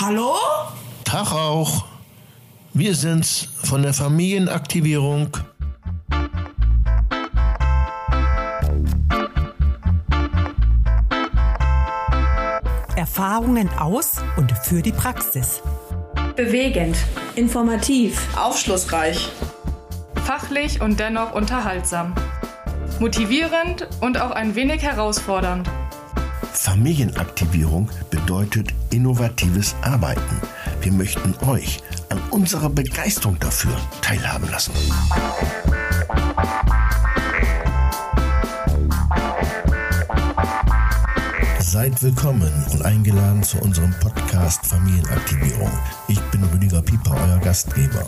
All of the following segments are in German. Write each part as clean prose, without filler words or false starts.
Hallo? Tag auch. Wir sind's von der Familienaktivierung. Erfahrungen aus und für die Praxis. Bewegend, informativ, aufschlussreich, fachlich und dennoch unterhaltsam, motivierend und auch ein wenig herausfordernd. Familienaktivierung bedeutet innovatives Arbeiten. Wir möchten euch an unserer Begeisterung dafür teilhaben lassen. Seid willkommen und eingeladen zu unserem Podcast Familienaktivierung. Ich bin Rüdiger Pieper, euer Gastgeber.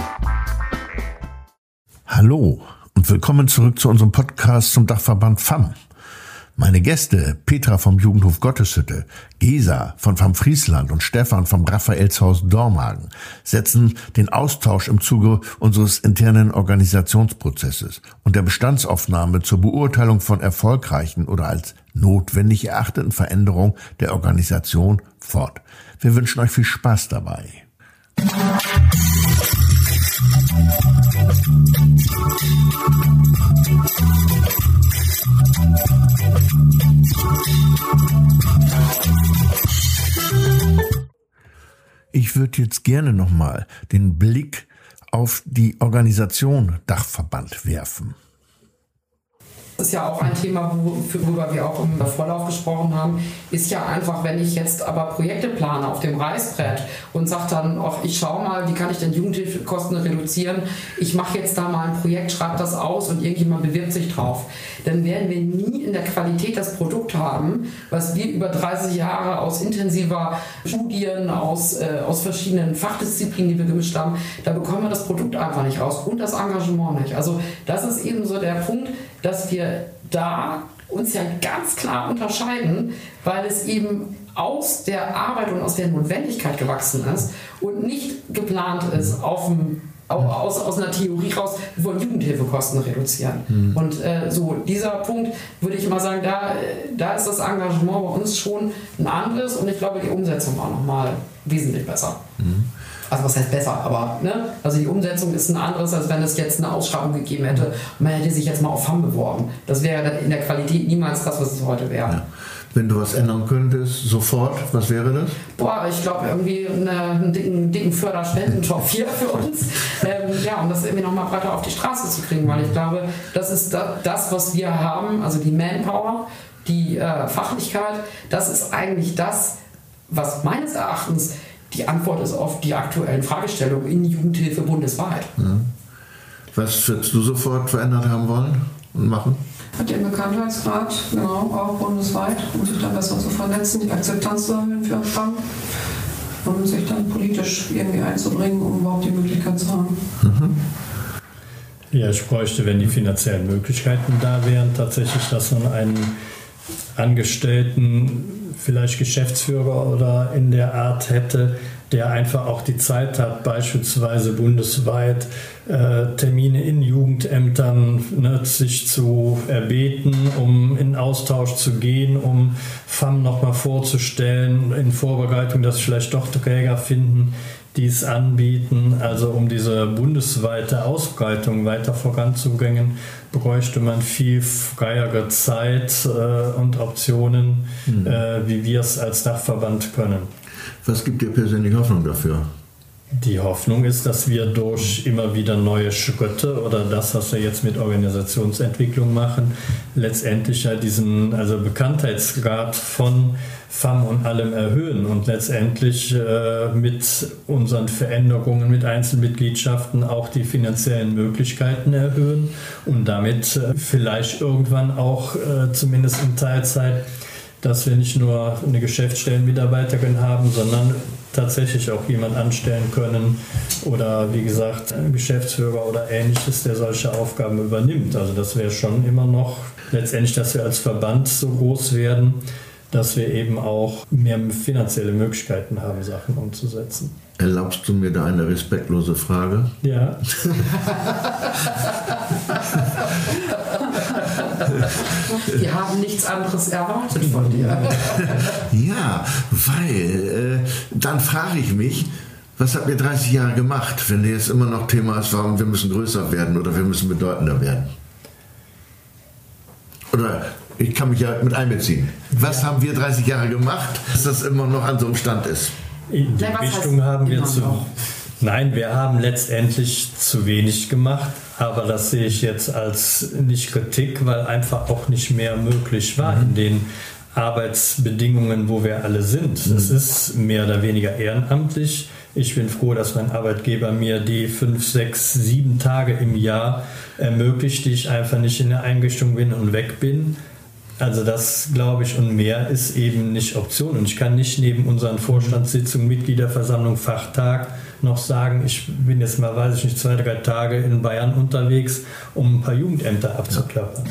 Hallo und willkommen zurück zu unserem Podcast zum Dachverband FAM. Meine Gäste, Petra vom Jugendhof Gotteshütte, Gesa von FAM Friesland und Stefan vom Raphaelshaus Dormagen, setzen den Austausch im Zuge unseres internen Organisationsprozesses und der Bestandsaufnahme zur Beurteilung von erfolgreichen oder als notwendig erachteten Veränderungen der Organisation fort. Wir wünschen euch viel Spaß dabei. Ich würde jetzt gerne nochmal den Blick auf die Organisation Dachverband werfen. Das ist ja auch ein Thema, worüber wir auch im Vorlauf gesprochen haben, ist ja einfach, wenn ich jetzt aber Projekte plane auf dem Reißbrett und sage dann, ach, ich schaue mal, wie kann ich denn Jugendhilfekosten reduzieren, ich mache jetzt da mal ein Projekt, schreibe das aus und irgendjemand bewirbt sich drauf, dann werden wir nie in der Qualität das Produkt haben, was wir über 30 Jahre aus intensiver Studien, aus verschiedenen Fachdisziplinen, die wir gemischt haben, da bekommen wir das Produkt einfach nicht raus und das Engagement nicht. Also das ist eben so der Punkt, dass wir da uns ja ganz klar unterscheiden, weil es eben aus der Arbeit und aus der Notwendigkeit gewachsen ist und nicht geplant ist aus einer Theorie raus, wir wollen Jugendhilfekosten reduzieren. Und so dieser Punkt, würde ich immer sagen, da ist das Engagement bei uns schon ein anderes und ich glaube, die Umsetzung auch nochmal wesentlich besser. Also was heißt besser, aber also die Umsetzung ist ein anderes, als wenn es jetzt eine Ausschreibung gegeben hätte und man hätte sich jetzt mal auf FAM beworben. Das wäre in der Qualität niemals das, was es heute wäre. Ja. Wenn du was ändern könntest, sofort, was wäre das? Ich glaube irgendwie einen dicken Förderspendenjob hier für uns. Um das irgendwie nochmal breiter auf die Straße zu kriegen, weil ich glaube, das ist das, was wir haben, also die Manpower, die Fachlichkeit, das ist eigentlich das, was meines Erachtens die Antwort ist auf die aktuellen Fragestellungen in Jugendhilfe bundesweit. Ja. Was würdest du sofort verändert haben wollen und machen? Den Bekanntheitsgrad, genau, auch bundesweit, um sich dann besser zu vernetzen, die Akzeptanz zu erhöhen für FAM und sich dann politisch irgendwie einzubringen, um überhaupt die Möglichkeit zu haben. Ja, ich bräuchte, wenn die finanziellen Möglichkeiten da wären, tatsächlich, dass man einen Angestellten, vielleicht Geschäftsführer oder in der Art hätte, der einfach auch die Zeit hat, beispielsweise bundesweit Termine in Jugendämtern sich zu erbeten, um in Austausch zu gehen, um FAM nochmal vorzustellen, in Vorbereitung, dass vielleicht doch Träger finden, die es anbieten. Also um diese bundesweite Ausbreitung weiter voranzubringen, bräuchte man viel freiere Zeit und Optionen, wie wir es als Dachverband können. Was gibt dir persönlich Hoffnung dafür? Die Hoffnung ist, dass wir durch immer wieder neue Schritte oder das, was wir jetzt mit Organisationsentwicklung machen, letztendlich ja diesen Bekanntheitsgrad von FAM und allem erhöhen und letztendlich mit unseren Veränderungen mit Einzelmitgliedschaften auch die finanziellen Möglichkeiten erhöhen und damit vielleicht irgendwann auch zumindest in Teilzeit, dass wir nicht nur eine Geschäftsstellenmitarbeiterin haben, sondern tatsächlich auch jemand anstellen können oder wie gesagt ein Geschäftsführer oder ähnliches, der solche Aufgaben übernimmt. Also das wäre schon immer noch letztendlich, dass wir als Verband so groß werden, dass wir eben auch mehr finanzielle Möglichkeiten haben, Sachen umzusetzen. Erlaubst du mir da eine respektlose Frage? Ja. Wir haben nichts anderes erwartet von dir. Ja, weil dann frage ich mich, was habt ihr 30 Jahre gemacht, wenn jetzt immer noch Thema ist, warum wir müssen größer werden oder wir müssen bedeutender werden? Oder ich kann mich ja mit einbeziehen. Was haben wir 30 Jahre gemacht, dass das immer noch an so einem Stand ist? In die Richtung haben wir Nein, wir haben letztendlich zu wenig gemacht, aber das sehe ich jetzt als nicht Kritik, weil einfach auch nicht mehr möglich war in den Arbeitsbedingungen, wo wir alle sind. Es ist mehr oder weniger ehrenamtlich. Ich bin froh, dass mein Arbeitgeber mir die 5, 6, 7 Tage im Jahr ermöglicht, die ich einfach nicht in der Einrichtung bin und weg bin. Also das, glaube ich, und mehr ist eben nicht Option. Und ich kann nicht neben unseren Vorstandssitzungen, Mitgliederversammlung, Fachtag noch sagen, ich bin jetzt mal, weiß ich nicht, 2, 3 Tage in Bayern unterwegs, um ein paar Jugendämter abzuklappern.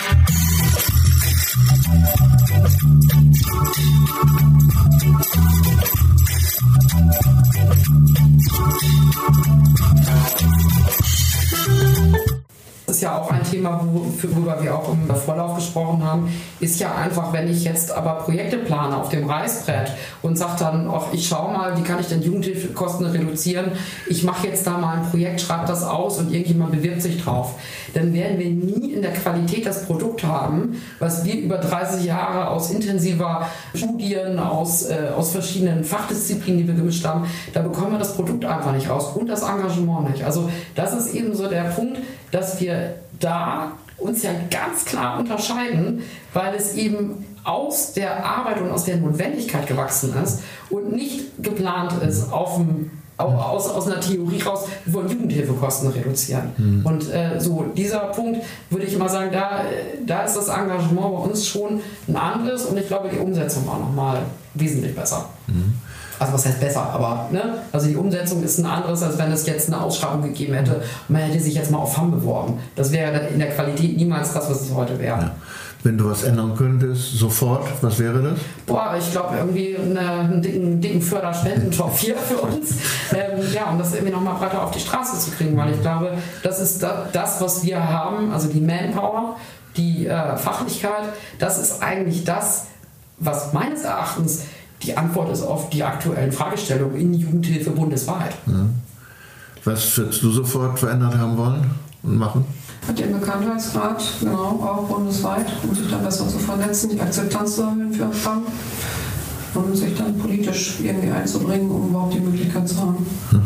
Das ist ja auch ein Thema, worüber wir auch im Vorlauf gesprochen haben, ist ja einfach, wenn ich jetzt aber Projekte plane auf dem Reißbrett und sage dann, ach, ich schaue mal, wie kann ich denn Jugendhilfekosten reduzieren, ich mache jetzt da mal ein Projekt, schreibe das aus und irgendjemand bewirbt sich drauf, dann werden wir nie in der Qualität das Produkt haben, was wir über 30 Jahre aus intensiver Studien, aus verschiedenen Fachdisziplinen, die wir gemischt haben, da bekommen wir das Produkt einfach nicht raus und das Engagement nicht. Also das ist eben so der Punkt, dass wir da uns ja ganz klar unterscheiden, weil es eben aus der Arbeit und aus der Notwendigkeit gewachsen ist und nicht geplant ist, aus einer Theorie raus, wir wollen Jugendhilfekosten reduzieren. Und so dieser Punkt, würde ich mal sagen, da ist das Engagement bei uns schon ein anderes und ich glaube, die Umsetzung auch nochmal wesentlich besser. Also was heißt besser, aber also die Umsetzung ist ein anderes, als wenn es jetzt eine Ausschreibung gegeben hätte und man hätte sich jetzt mal auf FAM beworben. Das wäre in der Qualität niemals das, was es heute wäre. Ja. Wenn du was ändern könntest, sofort, was wäre das? Boah, ich glaube irgendwie einen dicken Förderspendentopf hier für uns. Um das irgendwie nochmal breiter auf die Straße zu kriegen, weil ich glaube, das ist das, was wir haben, also die Manpower, die Fachlichkeit, das ist eigentlich das, was meines Erachtens die Antwort ist auf die aktuellen Fragestellungen in Jugendhilfe bundesweit. Ja. Was würdest du sofort verändert haben wollen und machen? Den Bekanntheitsgrad, genau, auch bundesweit, um sich dann besser zu vernetzen, die Akzeptanz zu erhöhen für Empfang und sich dann politisch irgendwie einzubringen, um überhaupt die Möglichkeit zu haben.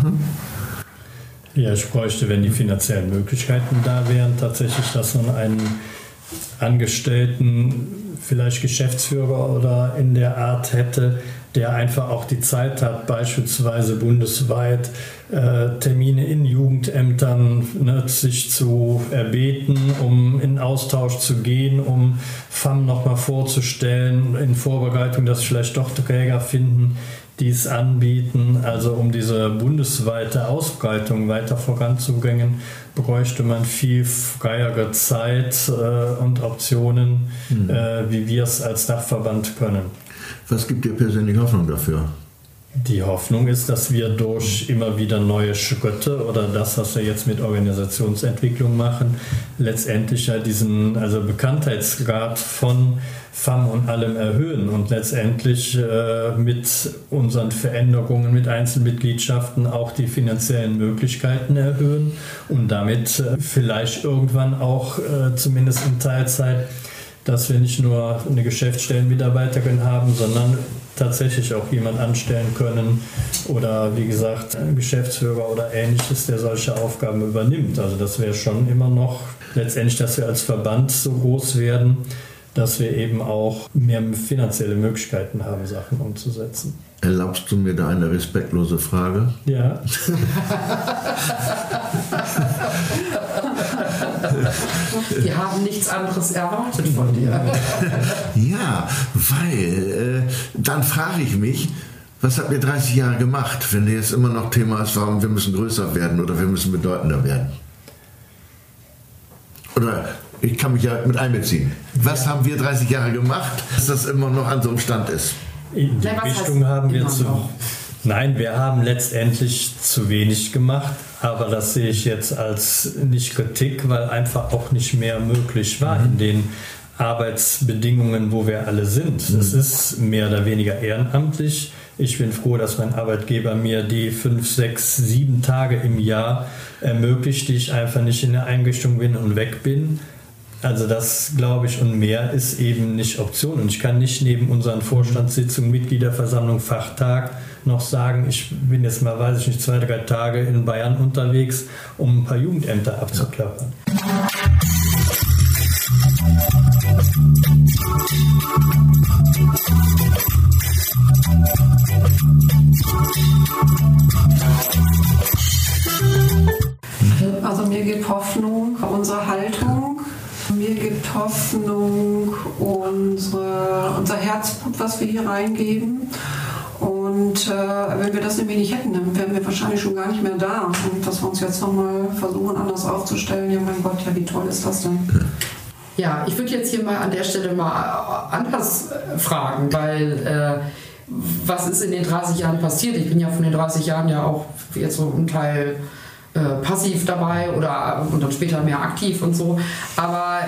Ja, ich bräuchte, wenn die finanziellen Möglichkeiten da wären, tatsächlich, dass man einen Angestellten, vielleicht Geschäftsführer oder in der Art hätte, der einfach auch die Zeit hat, beispielsweise bundesweit Termine in Jugendämtern sich zu erbeten, um in Austausch zu gehen, um FAM nochmal vorzustellen, in Vorbereitung, dass vielleicht doch Träger finden, die es anbieten. Also um diese bundesweite Ausbreitung weiter voranzubringen, bräuchte man viel freiere Zeit und Optionen, wie wir es als Dachverband können. Was gibt dir persönlich Hoffnung dafür? Die Hoffnung ist, dass wir durch immer wieder neue Schritte oder das, was wir jetzt mit Organisationsentwicklung machen, letztendlich ja diesen Bekanntheitsgrad von FAM und allem erhöhen und letztendlich mit unseren Veränderungen mit Einzelmitgliedschaften auch die finanziellen Möglichkeiten erhöhen und damit vielleicht irgendwann auch zumindest in Teilzeit, dass wir nicht nur eine Geschäftsstellenmitarbeiterin haben, sondern tatsächlich auch jemand anstellen können oder wie gesagt ein Geschäftsführer oder ähnliches, der solche Aufgaben übernimmt. Also das wäre schon immer noch letztendlich, dass wir als Verband so groß werden, dass wir eben auch mehr finanzielle Möglichkeiten haben, Sachen umzusetzen. Erlaubst du mir da eine respektlose Frage? Ja. Wir haben nichts anderes erwartet von dir. Ja, weil dann frage ich mich, was habt ihr 30 Jahre gemacht, wenn jetzt immer noch Thema ist, warum wir müssen größer werden oder wir müssen bedeutender werden? Oder ich kann mich ja mit einbeziehen. Was haben wir 30 Jahre gemacht, dass das immer noch an so einem Stand ist? In die Richtung haben wir Nein, wir haben letztendlich zu wenig gemacht, aber das sehe ich jetzt als nicht Kritik, weil einfach auch nicht mehr möglich war in den Arbeitsbedingungen, wo wir alle sind. Es ist mehr oder weniger ehrenamtlich. Ich bin froh, dass mein Arbeitgeber mir die 5, 6, 7 Tage im Jahr ermöglicht, die ich einfach nicht in der Einrichtung bin und weg bin. Also das, glaube ich, und mehr ist eben nicht Option. Und ich kann nicht neben unseren Vorstandssitzungen, Mitgliederversammlung, Fachtag noch sagen, ich bin jetzt mal, weiß ich nicht, 2, 3 Tage in Bayern unterwegs, um ein paar Jugendämter abzuklappern. Also mir gibt Hoffnung unsere Haltung, mir gibt Hoffnung unser Herzblut, was wir hier reingeben. Und wenn wir das nämlich nicht hätten, dann wären wir wahrscheinlich schon gar nicht mehr da. Und dass wir uns jetzt nochmal versuchen, anders aufzustellen, ja mein Gott, ja wie toll ist das denn? Ja, ich würde jetzt hier mal an der Stelle mal anders fragen, weil was ist in den 30 Jahren passiert? Ich bin ja von den 30 Jahren ja auch jetzt so ein Teil passiv dabei und dann später mehr aktiv und so. Aber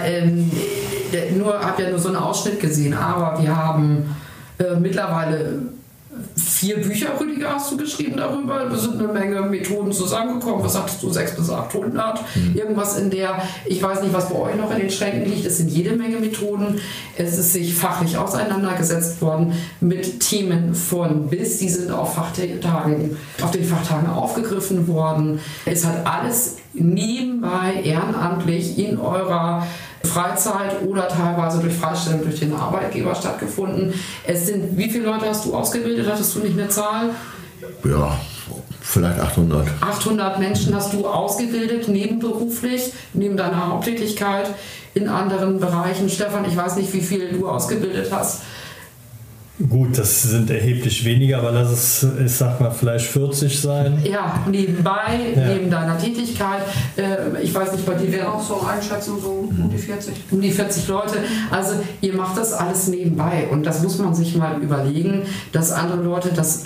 habe ja nur so einen Ausschnitt gesehen. Aber wir haben mittlerweile 4 Bücher, Rüdiger, hast du geschrieben darüber. Da sind eine Menge Methoden zusammengekommen. Was sagtest du, 600 bis 800? Irgendwas in der, ich weiß nicht, was bei euch noch in den Schränken liegt. Es sind jede Menge Methoden. Es ist sich fachlich auseinandergesetzt worden mit Themen von bis. Die sind auf den Fachtagen aufgegriffen worden. Es hat alles nebenbei ehrenamtlich in eurer Freizeit oder teilweise durch Freistellung durch den Arbeitgeber stattgefunden. Wie viele Leute hast du ausgebildet? Hattest du nicht eine Zahl? Ja, vielleicht 800. 800 Menschen hast du ausgebildet, nebenberuflich, neben deiner Haupttätigkeit in anderen Bereichen. Stefan, ich weiß nicht, wie viele du ausgebildet hast. Gut, das sind erheblich weniger, aber lass es, ich sag mal, vielleicht 40 sein. Ja, nebenbei, neben deiner Tätigkeit. Ich weiß nicht, bei dir wäre auch so Einschätzung so um die 40. Um die 40 Leute. Also ihr macht das alles nebenbei und das muss man sich mal überlegen, dass andere Leute das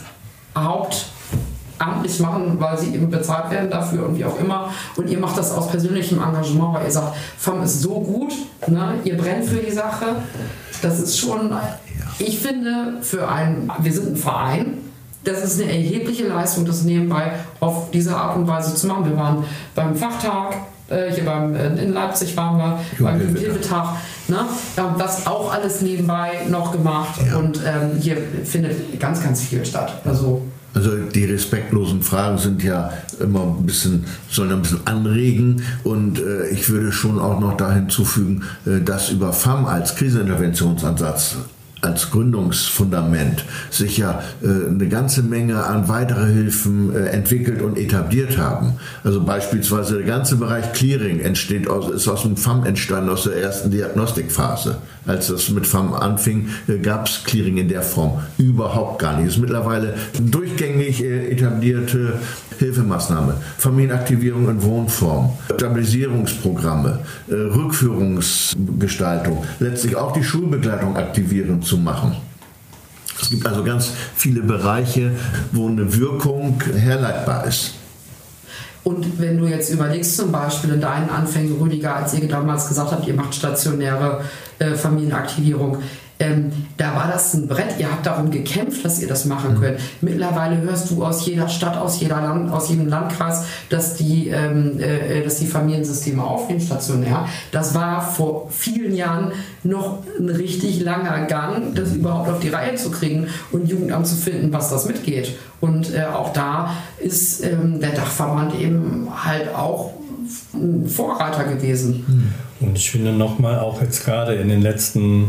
hauptamtlich machen, weil sie eben bezahlt werden dafür und wie auch immer. Und ihr macht das aus persönlichem Engagement, weil ihr sagt, FAM ist so gut, ne? Ihr brennt für die Sache. Das ist schon... Ich finde, wir sind ein Verein, das ist eine erhebliche Leistung, das nebenbei auf diese Art und Weise zu machen. Wir waren beim Fachtag, in Leipzig waren wir, beim Hilfetag, ne? Wir haben das auch alles nebenbei noch gemacht und hier findet ganz, ganz viel statt. Also die respektlosen Fragen sind ja immer sollen ein bisschen anregen und ich würde schon auch noch da hinzufügen, dass über FAM als Kriseninterventionsansatz als Gründungsfundament sich ja eine ganze Menge an weitere Hilfen entwickelt und etabliert haben. Also beispielsweise der ganze Bereich Clearing ist aus dem FAM entstanden, aus der ersten Diagnostikphase. Als das mit FAM anfing, gab es Clearing in der Form überhaupt gar nicht. Es ist mittlerweile eine durchgängig etablierte Hilfemaßnahme. Familienaktivierung in Wohnform, Stabilisierungsprogramme, Rückführungsgestaltung, letztlich auch die Schulbegleitung aktivierend zu machen. Es gibt also ganz viele Bereiche, wo eine Wirkung herleitbar ist. Und wenn du jetzt überlegst, zum Beispiel in deinen Anfängen, Rüdiger, als ihr damals gesagt habt, ihr macht stationäre Familienaktivierung, da war das ein Brett. Ihr habt darum gekämpft, dass ihr das machen könnt. Mittlerweile hörst du aus jeder Stadt, aus jedem Landkreis, dass die Familiensysteme aufnehmen, stationär. Das war vor vielen Jahren noch ein richtig langer Gang, das überhaupt auf die Reihe zu kriegen und Jugendamt zu finden, was das mitgeht. Und auch da ist der Dachverband eben halt auch ein Vorreiter gewesen. Und ich finde nochmal, auch jetzt gerade in den letzten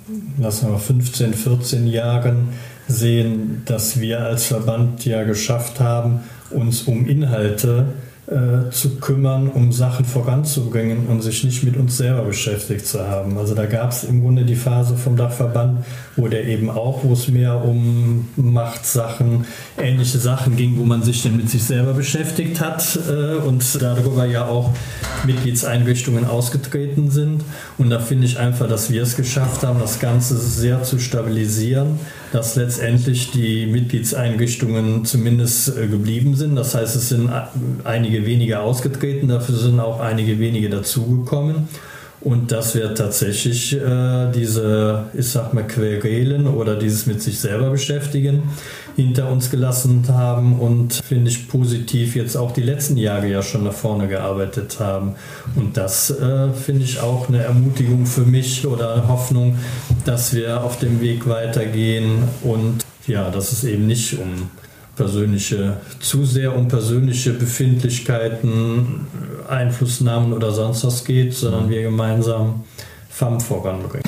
15, 14 Jahren sehen, dass wir als Verband ja geschafft haben, uns um Inhalte zu kümmern, um Sachen voranzubringen und sich nicht mit uns selber beschäftigt zu haben. Also da gab es im Grunde die Phase vom Dachverband, wo es mehr um Machtsachen, ähnliche Sachen ging, wo man sich dann mit sich selber beschäftigt hat und darüber ja auch Mitgliedseinrichtungen ausgetreten sind. Und da finde ich einfach, dass wir es geschafft haben, das Ganze sehr zu stabilisieren, dass letztendlich die Mitgliedseinrichtungen zumindest geblieben sind. Das heißt, es sind einige wenige ausgetreten, dafür sind auch einige wenige dazugekommen. Und dass wir tatsächlich diese, ich sag mal, Querelen oder dieses mit sich selber beschäftigen hinter uns gelassen haben und finde ich positiv jetzt auch die letzten Jahre ja schon nach vorne gearbeitet haben. Und das finde ich auch eine Ermutigung für mich oder Hoffnung, dass wir auf dem Weg weitergehen und ja, dass es eben nicht zu sehr um persönliche Befindlichkeiten, Einflussnahmen oder sonst was geht, sondern wir gemeinsam FAM voranbringen.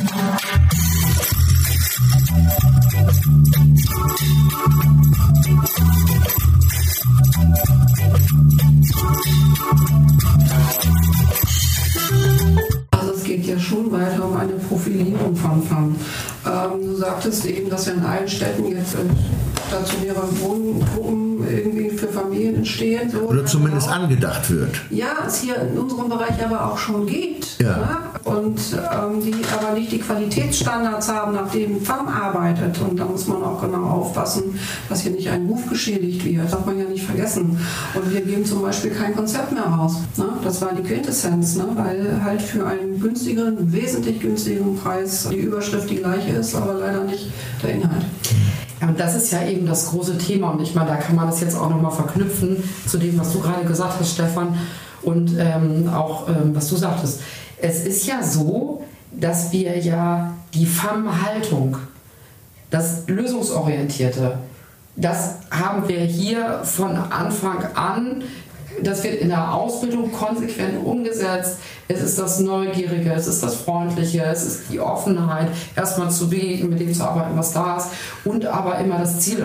Also es geht ja schon weiter um eine Profilierung von FAM. Du sagtest eben, dass ja in allen Städten jetzt stationäre Wohngruppen irgendwie für Familien entstehen. So, oder zumindest angedacht wird. Ja, es hier in unserem Bereich aber auch schon gibt. Ja. Ne? Und die aber nicht die Qualitätsstandards haben, nach denen FAM arbeitet. Und da muss man auch genau aufpassen, dass hier nicht ein Ruf geschädigt wird. Das darf man ja nicht vergessen. Und wir geben zum Beispiel kein Konzept mehr raus. Ne? Das war die Quintessenz, ne? Weil halt für einen günstigeren, wesentlich günstigeren Preis die Überschrift die gleiche ist, aber leider nicht der Inhalt. Ja, und das ist ja eben das große Thema und ich meine, da kann man das jetzt auch nochmal verknüpfen zu dem, was du gerade gesagt hast, Stefan, und auch was du sagtest. Es ist ja so, dass wir ja die FAM-Haltung, das Lösungsorientierte, das haben wir hier von Anfang an. Das wird in der Ausbildung konsequent umgesetzt. Es ist das Neugierige, es ist das Freundliche, es ist die Offenheit, erstmal zu begegnen, mit dem zu arbeiten, was da ist und aber immer das Ziel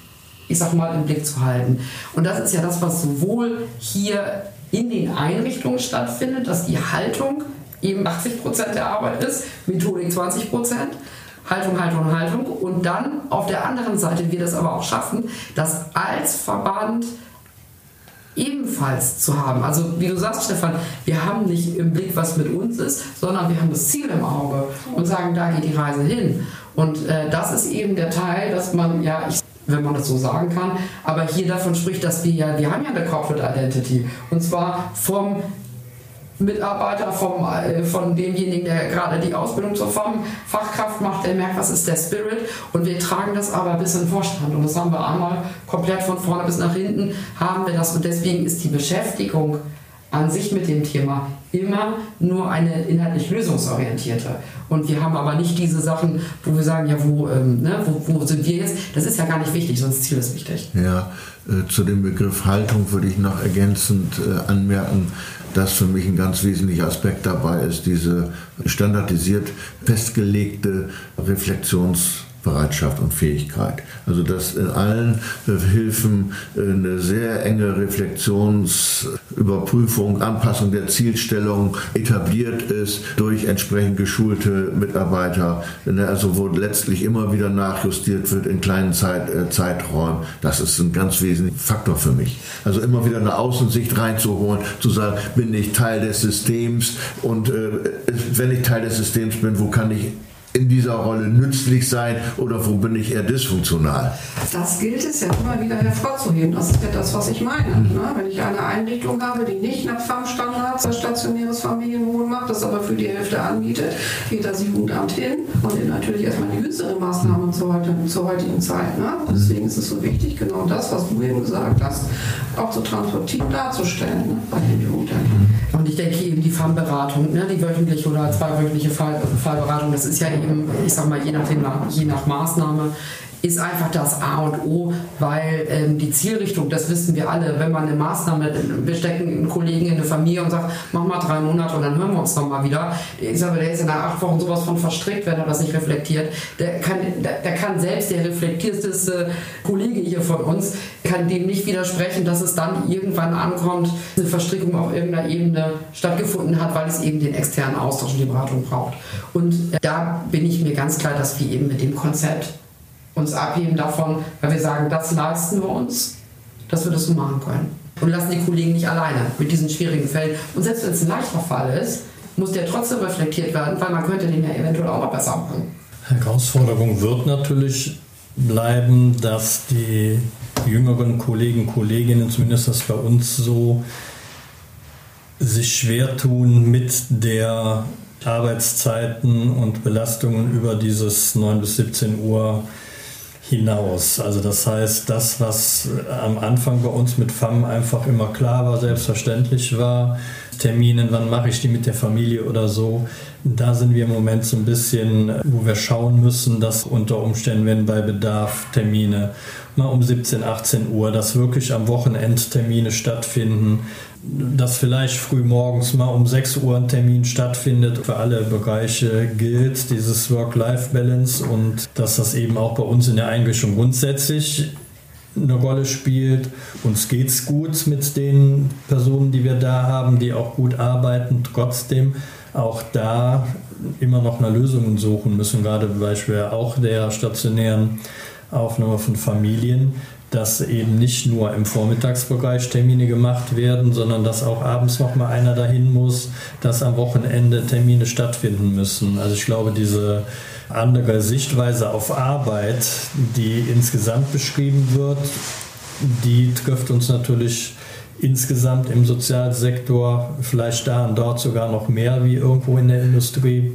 im Blick zu halten. Und das ist ja das, was sowohl hier in den Einrichtungen stattfindet, dass die Haltung eben 80% der Arbeit ist, Methodik 20%. Haltung und dann auf der anderen Seite wir das aber auch schaffen, das als Verband ebenfalls zu haben. Also wie du sagst, Stefan, wir haben nicht im Blick, was mit uns ist, sondern wir haben das Ziel im Auge und sagen, da geht die Reise hin. Und das ist eben der Teil, dass man, wenn man das so sagen kann, aber hier davon spricht, dass wir haben ja eine Corporate Identity und zwar vom Mitarbeiter, von demjenigen, der gerade die Ausbildung zur Fachkraft macht, der merkt, was ist der Spirit und wir tragen das aber bis in den Vorstand und das haben wir einmal komplett von vorne bis nach hinten haben wir das und deswegen ist die Beschäftigung an sich mit dem Thema immer nur eine inhaltlich lösungsorientierte und wir haben aber nicht diese Sachen, wo wir sagen, wo sind wir jetzt, das ist ja gar nicht wichtig, sonst Ziel ist wichtig. Ja, zu dem Begriff Haltung würde ich noch ergänzend anmerken, dass für mich ein ganz wesentlicher Aspekt dabei ist, diese standardisiert festgelegte Reflexionsbereitschaft und Fähigkeit. Also dass in allen Hilfen eine sehr enge Reflexionsüberprüfung, Anpassung der Zielstellung etabliert ist durch entsprechend geschulte Mitarbeiter, also wo letztlich immer wieder nachjustiert wird in kleinen Zeiträumen. Das ist ein ganz wesentlicher Faktor für mich. Also immer wieder eine Außensicht reinzuholen, zu sagen, bin ich Teil des Systems und wenn ich Teil des Systems bin, wo kann ich in dieser Rolle nützlich sein oder wo bin ich eher dysfunktional? Das gilt es ja immer wieder hervorzuheben. Das ist ja das, was ich meine. Ne? Wenn ich eine Einrichtung habe, die nicht nach FAM-Standards als stationäres Familienwohnen macht, das aber für die Hälfte anbietet, geht das Jugendamt hin und nimmt natürlich erstmal die günstigere Maßnahmen zur heutigen Zeit. Ne? Und deswegen ist es so wichtig, genau das, was du eben gesagt hast, auch so transportiv darzustellen, ne? Bei dem Jugendamt. Und ich denke eben die FAM-Beratung, ne? Die wöchentliche oder zweiwöchentliche Fallberatung, das ist ja eben, ich sag mal, je nach Maßnahme, ist einfach das A und O, weil die Zielrichtung, das wissen wir alle, wenn man eine Maßnahme, wir stecken einen Kollegen in eine Familie und sagt, mach mal 3 Monate und dann hören wir uns nochmal wieder. Ich sage, der ist nach 8 Wochen sowas von verstrickt, wenn er das nicht reflektiert. Der kann selbst der reflektierteste Kollege hier von uns, kann dem nicht widersprechen, dass es dann irgendwann ankommt, eine Verstrickung auf irgendeiner Ebene stattgefunden hat, weil es eben den externen Austausch und die Beratung braucht. Und da bin ich mir ganz klar, dass wir eben mit dem Konzept uns abheben davon, weil wir sagen, das leisten wir uns, dass wir das so machen können. Und lassen die Kollegen nicht alleine mit diesen schwierigen Fällen. Und selbst wenn es ein leichter Fall ist, muss der trotzdem reflektiert werden, weil man könnte den ja eventuell auch noch besser machen. Herausforderung wird natürlich bleiben, dass die jüngeren Kolleginnen, zumindest das bei uns so, sich schwer tun mit der Arbeitszeiten und Belastungen über dieses 9 bis 17 Uhr hinaus. Also das heißt, das, was am Anfang bei uns mit FAM einfach immer klar war, selbstverständlich war, Terminen, wann mache ich die mit der Familie oder so, da sind wir im Moment so ein bisschen, wo wir schauen müssen, dass unter Umständen, wenn bei Bedarf Termine mal um 17, 18 Uhr, dass wirklich am Wochenende Termine stattfinden, dass vielleicht früh morgens mal um 6 Uhr ein Termin stattfindet. Für alle Bereiche gilt dieses Work-Life-Balance und dass das eben auch bei uns in der Einrichtung grundsätzlich eine Rolle spielt. Uns geht's gut mit den Personen, die wir da haben, die auch gut arbeiten, trotzdem auch da immer noch nach Lösungen suchen müssen, gerade beispielsweise auch der stationären Aufnahme von Familien, dass eben nicht nur im Vormittagsbereich Termine gemacht werden, sondern dass auch abends noch mal einer dahin muss, dass am Wochenende Termine stattfinden müssen. Also ich glaube, diese andere Sichtweise auf Arbeit, die insgesamt beschrieben wird, die trifft uns natürlich insgesamt im Sozialsektor vielleicht da und dort sogar noch mehr wie irgendwo in der Industrie.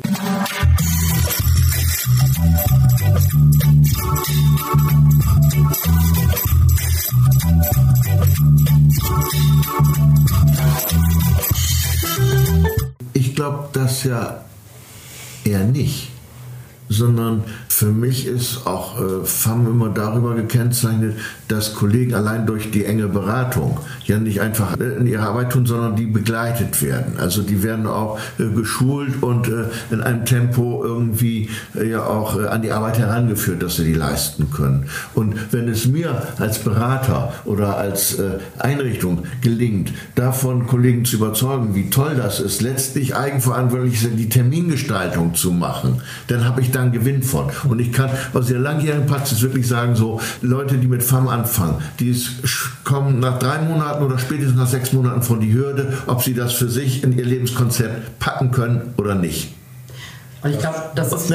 Ich glaube das ja eher nicht, sondern für mich ist auch FAM immer darüber gekennzeichnet, dass Kollegen allein durch die enge Beratung ja nicht einfach in ihre Arbeit tun, sondern die begleitet werden. Also die werden auch geschult und in einem Tempo irgendwie ja auch an die Arbeit herangeführt, dass sie die leisten können. Und wenn es mir als Berater oder als Einrichtung gelingt, davon Kollegen zu überzeugen, wie toll das ist, letztlich eigenverantwortlich die Termingestaltung zu machen, dann habe ich da einen Gewinn von. Und ich kann aus der langjährigen Praxis wirklich sagen, so Leute, die mit FAM anfangen, die kommen nach 3 Monaten oder spätestens nach 6 Monaten vor die Hürde, ob sie das für sich in ihr Lebenskonzept packen können oder nicht. Und ich glaube, das ist...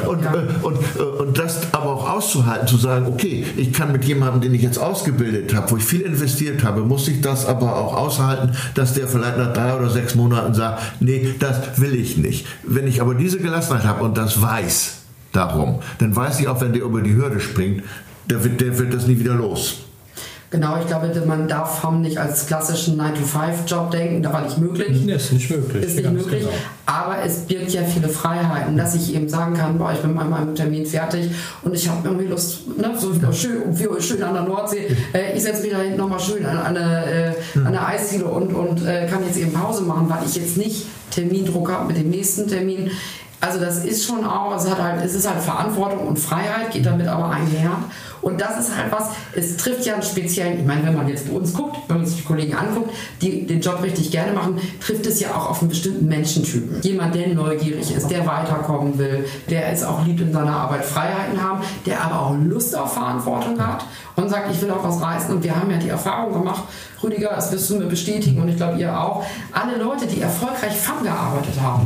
Und das aber auch auszuhalten, zu sagen, okay, ich kann mit jemandem, den ich jetzt ausgebildet habe, wo ich viel investiert habe, muss ich das aber auch aushalten, dass der vielleicht nach 3 oder 6 Monaten sagt, nee, das will ich nicht. Wenn ich aber diese Gelassenheit habe und das weiß darum, dann weiß ich auch, wenn der über die Hürde springt, der wird das nie wieder los. Genau, ich glaube, man darf FAM nicht als klassischen 9-to-5-Job denken, da war nicht möglich. Nee, ist nicht möglich. Ist nicht möglich, genau. Aber es birgt ja viele Freiheiten, dass ich eben sagen kann, boah, ich bin mit meinem Termin fertig und ich habe irgendwie Lust, ne, so schön an der Nordsee, ich setze mich da hinten nochmal schön an eine Eisdiele und kann jetzt eben Pause machen, weil ich jetzt nicht Termindruck habe mit dem nächsten Termin. Also das ist schon auch, es ist halt Verantwortung und Freiheit, geht damit aber einher. Und das ist halt was, es trifft ja einen speziellen, ich meine, wenn man jetzt bei uns guckt, wenn man sich die Kollegen anguckt, die den Job richtig gerne machen, trifft es ja auch auf einen bestimmten Menschentypen. Jemand, der neugierig ist, der weiterkommen will, der es auch liebt in seiner Arbeit Freiheiten haben, der aber auch Lust auf Verantwortung hat und sagt, ich will auch was reißen. Und wir haben ja die Erfahrung gemacht, Rüdiger, das wirst du mir bestätigen und ich glaube ihr auch, alle Leute, die erfolgreich FAM gearbeitet haben,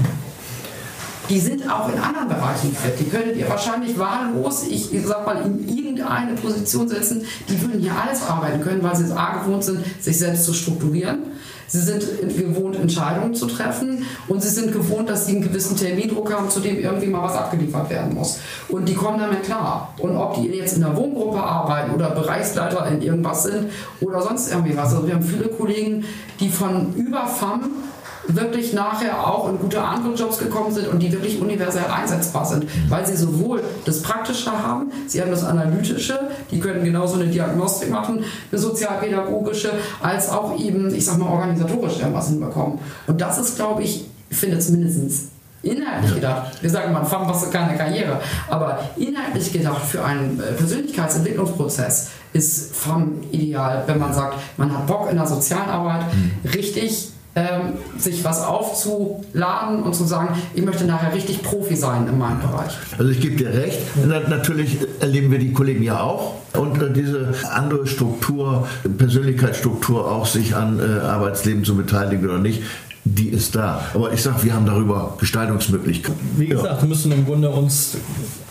die sind auch in anderen Bereichen fit. Die könntet ihr wahrscheinlich wahllos, ich sag mal, in irgendeine Position setzen. Die würden hier alles arbeiten können, weil sie es gewohnt sind, sich selbst zu strukturieren. Sie sind gewohnt, Entscheidungen zu treffen und sie sind gewohnt, dass sie einen gewissen Termindruck haben, zu dem irgendwie mal was abgeliefert werden muss. Und die kommen damit klar. Und ob die jetzt in der Wohngruppe arbeiten oder Bereichsleiter in irgendwas sind oder sonst irgendwie was. Also wir haben viele Kollegen, die von über FAM wirklich nachher auch in gute andere Jobs gekommen sind und die wirklich universell einsetzbar sind, weil sie sowohl das Praktische haben, sie haben das Analytische, die können genauso eine Diagnostik machen, eine sozialpädagogische, als auch eben, ich sag mal, organisatorisch irgendwas hinbekommen. Und das ist, glaube ich, finde zumindest inhaltlich gedacht, wir sagen mal, FAM was keine Karriere, aber inhaltlich gedacht für einen Persönlichkeitsentwicklungsprozess ist FAM ideal, wenn man sagt, man hat Bock in der sozialen Arbeit, richtig sich was aufzuladen und zu sagen, ich möchte nachher richtig Profi sein in meinem Bereich. Also ich gebe dir recht, natürlich erleben wir die Kollegen ja auch und diese andere Struktur, Persönlichkeitsstruktur auch sich an Arbeitsleben zu beteiligen oder nicht, die ist da. Aber ich sage, wir haben darüber Gestaltungsmöglichkeiten. Wie gesagt, wir müssen im Grunde uns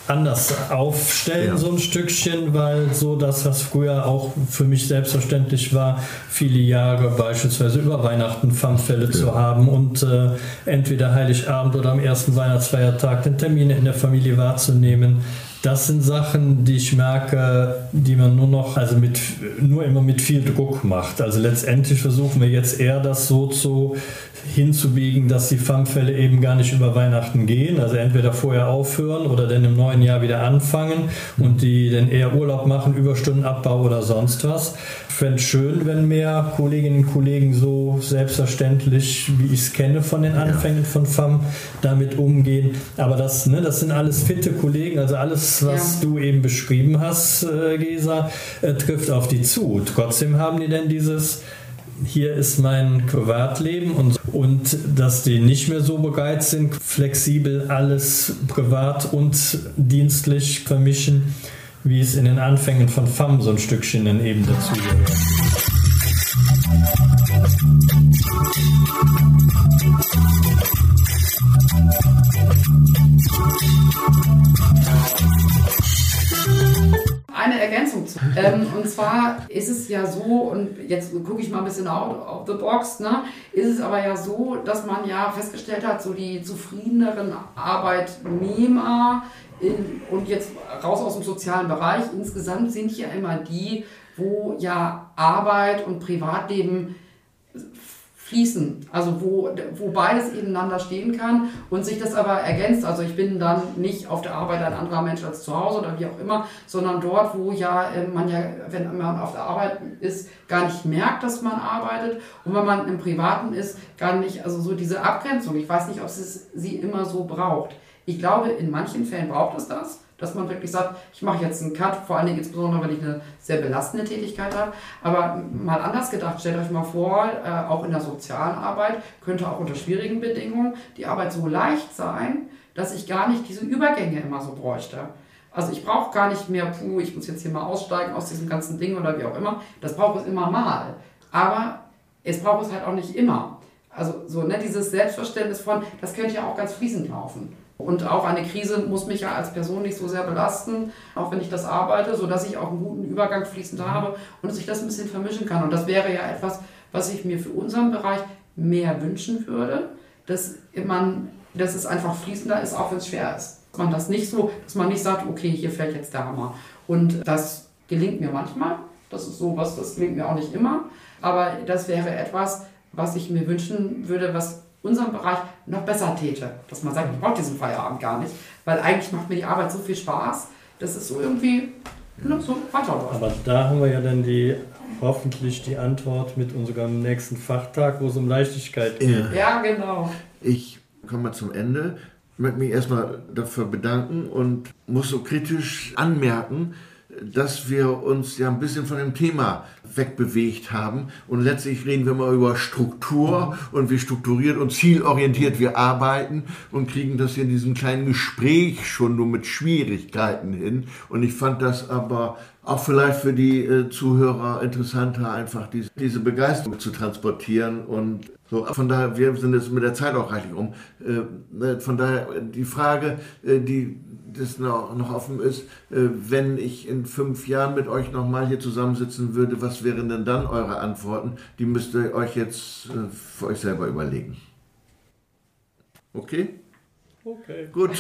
anders aufstellen, so ein Stückchen, weil so das, was früher auch für mich selbstverständlich war, viele Jahre beispielsweise über Weihnachten FAM-Fälle zu haben und entweder Heiligabend oder am ersten Weihnachtsfeiertag den Termin in der Familie wahrzunehmen. Das sind Sachen, die ich merke, die man nur immer mit viel Druck macht. Also letztendlich versuchen wir jetzt eher das so hinzubiegen, dass die FAM-Fälle eben gar nicht über Weihnachten gehen, also entweder vorher aufhören oder dann im neuen Jahr wieder anfangen und die dann eher Urlaub machen, Überstundenabbau oder sonst was. Ich fände es schön, wenn mehr Kolleginnen und Kollegen so selbstverständlich, wie ich es kenne von den Anfängen von FAM, damit umgehen. Aber das sind alles fitte Kollegen, also alles, was du eben beschrieben hast, Gesa, trifft auf die zu. Trotzdem haben die denn dieses hier ist mein Privatleben und dass die nicht mehr so bereit sind, flexibel alles privat und dienstlich vermischen, wie es in den Anfängen von FAM so ein Stückchen dann eben dazugehört. Eine Ergänzung zu. Und zwar ist es ja so, und jetzt gucke ich mal ein bisschen out of the box, ne, ist es aber ja so, dass man ja festgestellt hat, so die zufriedeneren Arbeitnehmer und jetzt raus aus dem sozialen Bereich insgesamt sind ja immer die, wo ja Arbeit und Privatleben fließen, also wo beides nebeneinander stehen kann und sich das aber ergänzt. Also ich bin dann nicht auf der Arbeit ein anderer Mensch als zu Hause oder wie auch immer, sondern dort, wo man wenn man auf der Arbeit ist, gar nicht merkt, dass man arbeitet und wenn man im Privaten ist, gar nicht, also so diese Abgrenzung. Ich weiß nicht, ob es sie immer so braucht. Ich glaube, in manchen Fällen braucht es das, dass man wirklich sagt, ich mache jetzt einen Cut, vor allen Dingen insbesondere, wenn ich eine sehr belastende Tätigkeit habe. Aber mal anders gedacht, stellt euch mal vor, auch in der sozialen Arbeit könnte auch unter schwierigen Bedingungen die Arbeit so leicht sein, dass ich gar nicht diese Übergänge immer so bräuchte. Also ich brauche gar nicht mehr, ich muss jetzt hier mal aussteigen aus diesem ganzen Ding oder wie auch immer. Das braucht es immer mal. Aber es braucht es halt auch nicht immer. Also so, dieses Selbstverständnis von, das könnte ja auch ganz fließend laufen. Und auch eine Krise muss mich ja als Person nicht so sehr belasten, auch wenn ich das arbeite, sodass ich auch einen guten Übergang fließend habe und dass ich das ein bisschen vermischen kann. Und das wäre ja etwas, was ich mir für unseren Bereich mehr wünschen würde, dass es einfach fließender ist, auch wenn es schwer ist. Dass man das nicht so, dass man nicht sagt, okay, hier fällt jetzt der Hammer. Und das gelingt mir manchmal. Das ist sowas, das gelingt mir auch nicht immer. Aber das wäre etwas, was ich mir wünschen würde, was unseren Bereich noch besser täte. Dass man sagt, ich brauche diesen Feierabend gar nicht, weil eigentlich macht mir die Arbeit so viel Spaß, dass es so irgendwie so weiterläuft. Aber da haben wir ja dann hoffentlich die Antwort mit unserem nächsten Fachtag, wo es um Leichtigkeit geht. Ja, genau. Ich komme mal zum Ende. Ich möchte mich erstmal dafür bedanken und muss so kritisch anmerken, dass wir uns ja ein bisschen von dem Thema wegbewegt haben. Und letztlich reden wir mal über Struktur und wie strukturiert und zielorientiert wir arbeiten und kriegen das hier in diesem kleinen Gespräch schon nur mit Schwierigkeiten hin. Und ich fand das aber auch vielleicht für die Zuhörer interessanter, einfach diese Begeisterung zu transportieren. Und so, von daher, wir sind jetzt mit der Zeit auch reichlich um. Von daher die Frage, die das noch offen ist, wenn ich in 5 Jahren mit euch nochmal hier zusammensitzen würde, was wären denn dann eure Antworten? Die müsst ihr euch jetzt für euch selber überlegen. Okay? Okay. Gut.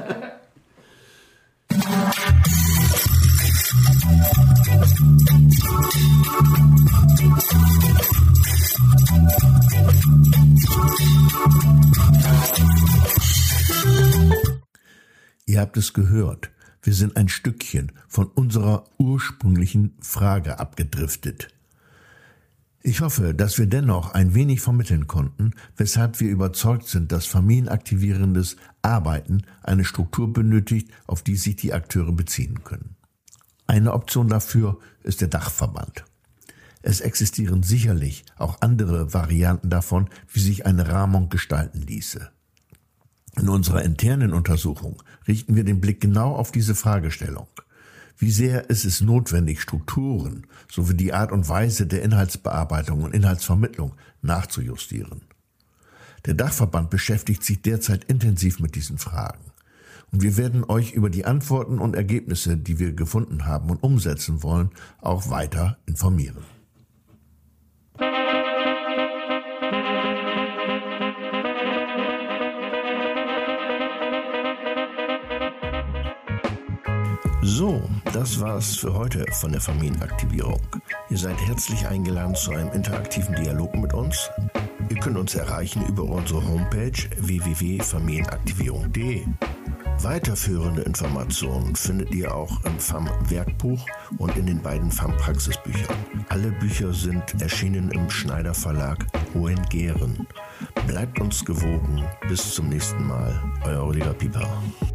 Ihr habt es gehört, wir sind ein Stückchen von unserer ursprünglichen Frage abgedriftet. Ich hoffe, dass wir dennoch ein wenig vermitteln konnten, weshalb wir überzeugt sind, dass familienaktivierendes Arbeiten eine Struktur benötigt, auf die sich die Akteure beziehen können. Eine Option dafür ist der Dachverband. Es existieren sicherlich auch andere Varianten davon, wie sich eine Rahmung gestalten ließe. In unserer internen Untersuchung richten wir den Blick genau auf diese Fragestellung. Wie sehr ist es notwendig, Strukturen sowie die Art und Weise der Inhaltsbearbeitung und Inhaltsvermittlung nachzujustieren? Der Dachverband beschäftigt sich derzeit intensiv mit diesen Fragen. Und wir werden euch über die Antworten und Ergebnisse, die wir gefunden haben und umsetzen wollen, auch weiter informieren. So, das war's für heute von der Familienaktivierung. Ihr seid herzlich eingeladen zu einem interaktiven Dialog mit uns. Ihr könnt uns erreichen über unsere Homepage www.familienaktivierung.de. Weiterführende Informationen findet ihr auch im FAM-Werkbuch und in den beiden FAM-Praxisbüchern. Alle Bücher sind erschienen im Schneider Verlag Hohengehren. Bleibt uns gewogen. Bis zum nächsten Mal. Euer Oliver Pieper.